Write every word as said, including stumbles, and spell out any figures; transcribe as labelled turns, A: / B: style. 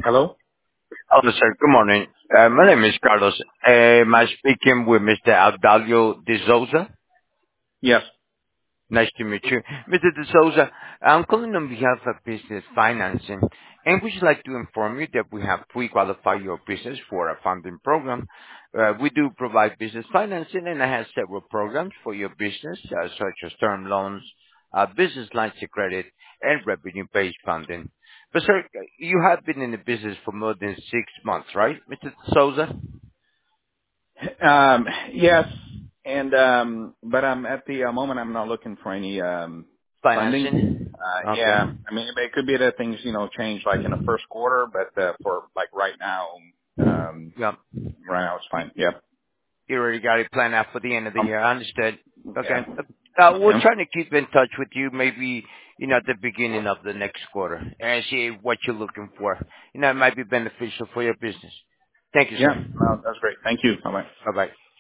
A: Hello?
B: Hello, sir. Good morning. Uh, My name is Carlos. Uh, Am I speaking with Mister Abdalio de Souza?
A: Yes.
B: Nice to meet you. Mister de Souza, I'm calling on behalf of Business Financing, and we would like to inform you that we have pre-qualified your business for a funding program. Uh, We do provide business financing, and I have several programs for your business, uh, such as term loans, uh, business lines of credit, and revenue-based funding. But, sir, you have been in the business for more than six months, right, Mister de Souza?
A: Um, yes, and um, but I'm at the uh, moment I'm not looking for any um, funding.
B: Financing?
A: Uh,
B: Okay.
A: yeah, I mean it could be that things you know change like in the first quarter, but uh, for like right now, um,
B: Yeah.
A: right now it's fine. Yep.
B: You already got it planned out for the end of the
A: Um,
B: year. I understood. Okay.
A: yeah.
B: Uh, we're
A: Yeah.
B: trying to keep in touch with you maybe, you know, at the beginning of the next quarter and see what you're looking for. You know, it might be beneficial for your business. Thank you,
A: Yeah.
B: sir.
A: No, that's great. Thank you. Bye bye.
B: Bye-bye.